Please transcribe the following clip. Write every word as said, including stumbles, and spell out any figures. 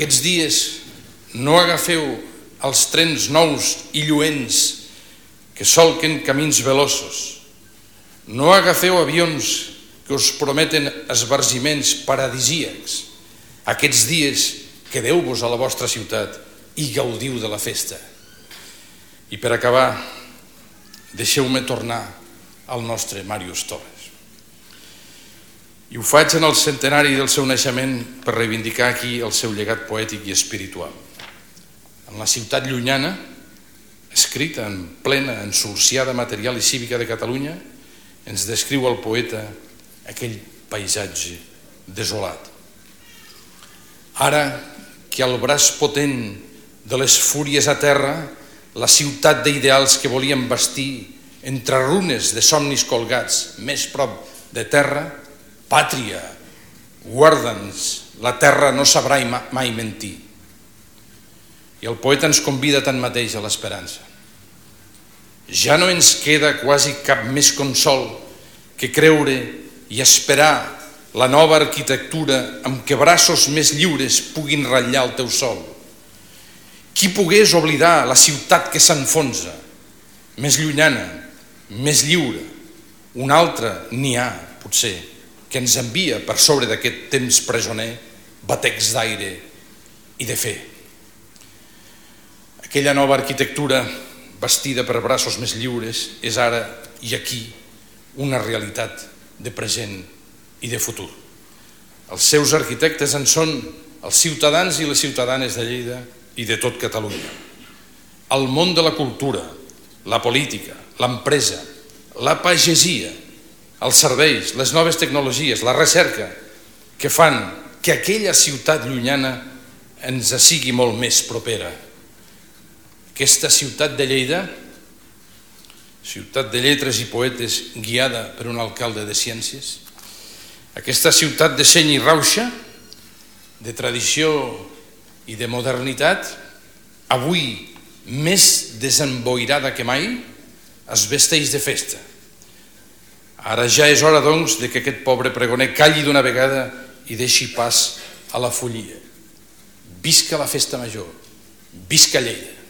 Aquests dies no agafeu els trens nous i lluents que solquen camins veloços. No agafeu avions que us prometen esbargiments paradisíacs. Aquests dies quedeu-vos a la vostra ciutat i gaudiu de la festa. I per acabar, deixeu-me tornar al nostre Màrius Torres. I ho faig en el centenari del seu naixement per reivindicar aquí el seu llegat poètic i espiritual. En la ciutat llunyana, escrita en plena ensulsiada material i cívica de Catalunya, ens descriu el poeta aquell paisatge desolat. Ara que al braç potent de les fúries a terra, la ciutat d'ideals que volíem bastir entre runes de somnis colgats més prop de terra, pàtria, guarda'ns, la terra no sabrà mai mentir. I el poeta ens convida tanmateix a l'esperança. Ja no ens queda quasi cap més consol que creure i esperar la nova arquitectura amb què braços més lliures puguin ratllar el teu sol. Qui pogués oblidar la ciutat que s'enfonsa, més llunyana, més lliure? Un altre n'hi ha, potser, que ens envia per sobre d'aquest temps presoner batecs d'aire i de fer. Aquella nova arquitectura bastida per braços més lliures és ara i aquí una realitat de present i de futur. Els seus arquitectes en són els ciutadans i les ciutadanes de Lleida i de tot Catalunya. El món de la cultura, la política, l'empresa, la pagesia, els serveis, les noves tecnologies, la recerca, que fan que aquella ciutat llunyana ens sigui molt més propera. Aquesta ciutat de Lleida, ciutat de lletres i poetes guiada per un alcalde de ciències, aquesta ciutat de seny i rauxa, de tradició i de modernitat, avui més desemboirada que mai, es vesteix de festa. Ara ja és hora, doncs, que aquest pobre pregoner calli d'una vegada i deixi pas a la follia. Visca la festa major, visca Lleida!